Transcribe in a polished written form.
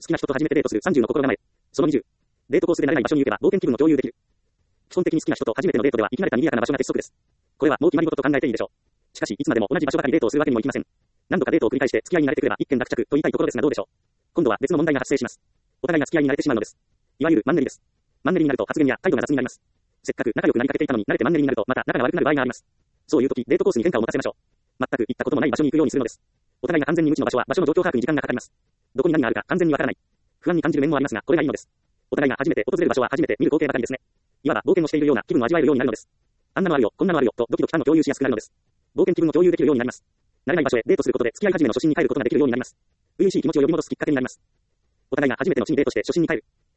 好きな人と初めてデートする30の心構え。その20。デートコースで慣れない場所に行けば冒険気分を共有できる。基本的に好きな人と初めてのデートでは、生き慣れた賑やかな場所が鉄則です。これはもう決まり事と考えていいでしょう。しかし、いつまでも同じ場所ばかりデートをするわけにもいきません。何度かデートを繰り返して付き合いに慣れてくれば一件落着と言いたいところですがどうでしょう。今度は別の問題が発生します。お互いが付き合いに慣れてしまうのです。いわゆるマンネリです。マンネリになると発言や態度が雑になります。せっかく仲良くなりかけていたのに慣れてマンネリになるとまた仲が悪くなる場合があります。そういう時、デートコースに変化を持たせましょう。全く行ったこともない場所に行くようにするのです。お互いが完全に無知の場所は場所の状況把握に時間がかかります。どこに何があるか完全にわからない。不安に感じる面もありますが、これがいいのです。お互いが初めて訪れる場所は初めて見る光景ばかりですね。いわば冒険をしているような気分を味わえるようになるのです。あんなのあるよ、こんなのあるよとドキドキ感を共有しやすくなるのです。冒険気分を共有できるようになります。慣れない場所へデートすることで付き合い始めの初心に帰ることができるようになります。初々しい気持ちを呼び戻すきっかけになります。お互いが初めての地にデートして初心に帰る。